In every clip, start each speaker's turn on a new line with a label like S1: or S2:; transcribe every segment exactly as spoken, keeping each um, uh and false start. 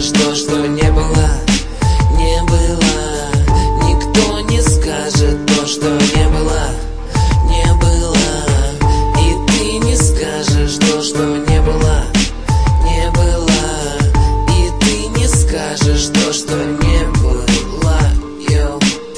S1: скажешь то, что не было, не было. Никто не скажет то, что не было, не было. И ты не скажешь то, что не было, не было. И ты не скажешь то, что не было. Йо.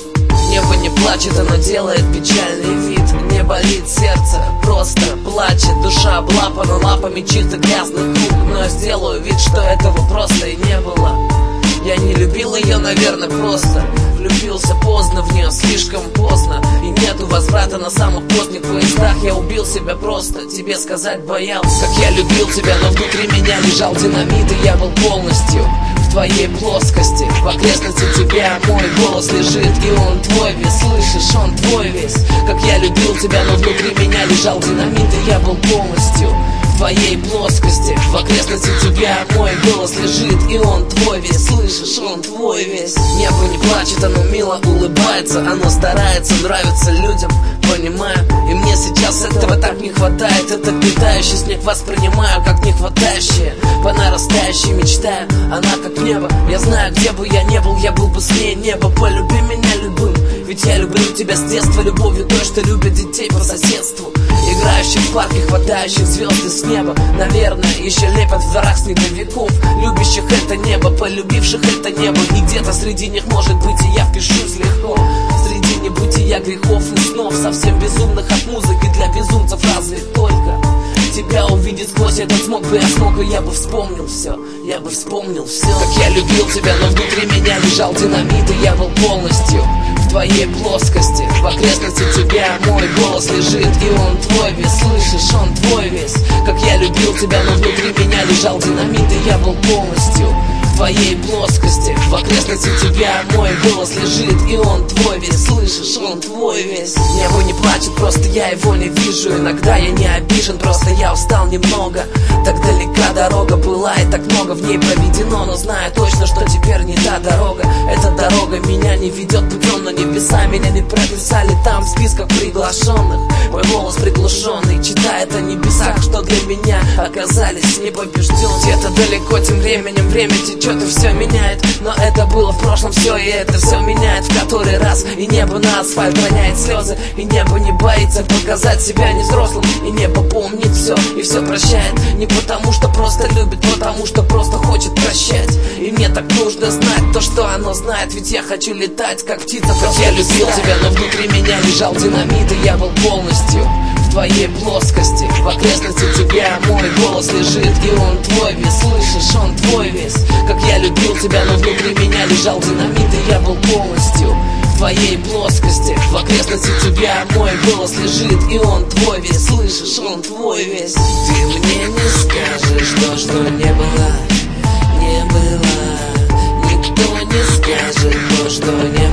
S1: Небо не плачет, оно делает печальный вид. Не болит сердце, просто плачет. Душа облапана лапами чьих-то грязных рук. Но я сделаю вид, что этого просто и не было. Я не любил ее, наверное, просто влюбился поздно в нее, слишком поздно. И нету возврата на самых поздних поездах. Я убил себя просто, тебе сказать боялся. Как я любил тебя, но внутри меня лежал динамит. И я был полностью в твоей плоскости. В окрестности тебя мой голос лежит. И он твой весь, слышишь, он твой весь. Как я любил тебя, но внутри меня лежал динамит. И я был полностью в твоей плоскости. В окрестности тебя мой голос лежит. И он твой весь, слышишь, он твой весь. Небо не плачет, оно мило улыбается. Оно старается нравиться людям, понимаю. И мне сейчас этого так не хватает. Этот летающий снег воспринимаю как не хватающее. По нарастающей мечтаю, она как небо. Я знаю, где бы я не был, я был бы с ней. Небо, полюби меня любым. Ведь я люблю тебя с детства любовью той, что любят детей по соседству. Играющих в парке, хватающих звезды с неба. Наверное, еще лепят в дворах снеговиков. Любящих это небо, полюбивших это небо. И где-то среди них может быть и я впишусь легко. Среди небытия грехов и снов, совсем безумных от музыки для безумцев. Разве только тебя увидеть сквозь этот смог бы я смог, и я бы вспомнил все, я бы вспомнил все. Как я любил тебя, но внутри меня лежал динамит. И я был полностью в твоей плоскости. В окрестности тебя мой голос лежит. И он твой весь, слышишь, он твой весь. Как я любил тебя, но внутри меня лежал динамит. И я был полностью в твоей плоскости. В окрестности тебя мой голос лежит. И он твой весь, слышишь, он твой весь. Небо не плачет, просто я его не вижу. Иногда я не обижен, просто я устал немного. Так далека дорога была и так много в ней проведено. Но знаю точно, что теперь не та дорога. Эта дорога меня не ведет путем на небеса. Меня не прописали там в списках приглашенных. Мой голос приглушенный читает о небесах, что для меня оказались непобежденными. Где-то далеко тем временем время течет и все меняет. Но это было в прошлом все, и это все меняет в который раз. И небо на асфальт роняет слезы. И небо не боится показать себя не взрослым. И небо помнит все и все прощает. Не потому что просто любит, потому что просто хочет прощать. И мне так нужно знать то, что оно знает. Ведь я хочу летать, как птица. Как я любил тебя, но внутри меня лежал динамит. И я был полностью в твоей плоскости. В окрестности тебя мой голос лежит. И он твой весь, слышишь, он твой весь. Как я любил тебя, но внутри меня лежал динамит. И я был полностью в твоей плоскости. В окрестности тебя мой голос лежит. И он твой весь, слышишь, он твой весь. Ты мне не скажешь то, что не было, не было. Никто не скажет то, что не было.